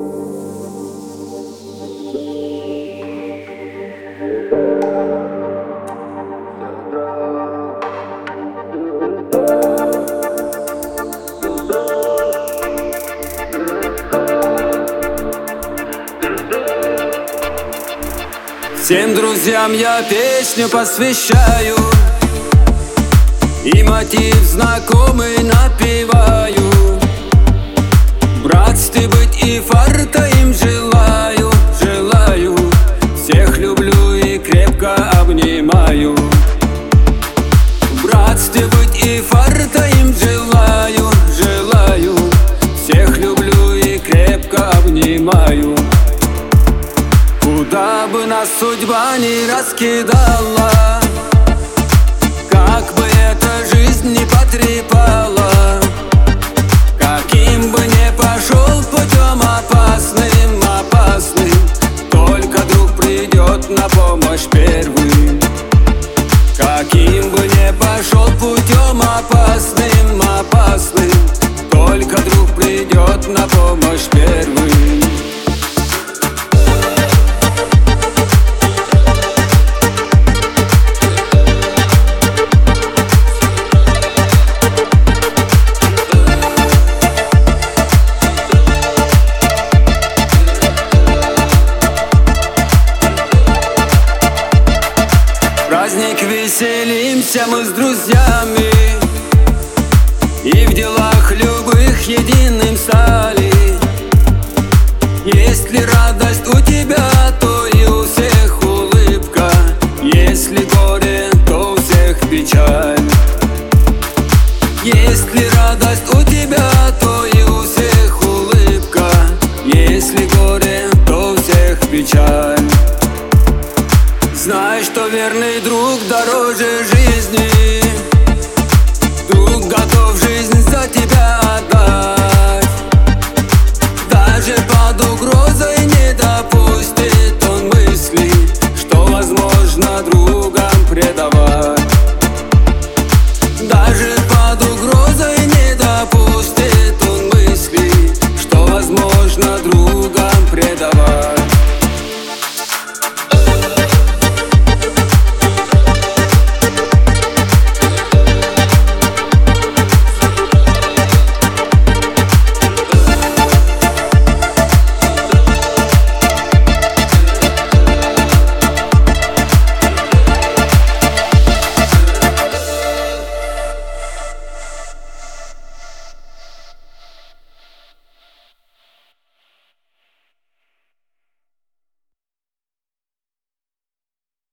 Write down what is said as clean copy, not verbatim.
Всем друзьям я песню посвящаю, и мотив знакомый напеваю. Братстве быть и фарта им желаю, желаю. Всех люблю и крепко обнимаю. Братстве быть и фарта им желаю, желаю. Всех люблю и крепко обнимаю. Куда бы нас судьба ни раскидала, как бы эта жизнь ни потрепала, каким бы ни пошел путем опасным, опасным, только друг придет на помощь первым. Каким бы ни пошел путем опасным, опасным, только друг придет на помощь первым. Праздник веселимся мы с друзьями, и в делах любых едины.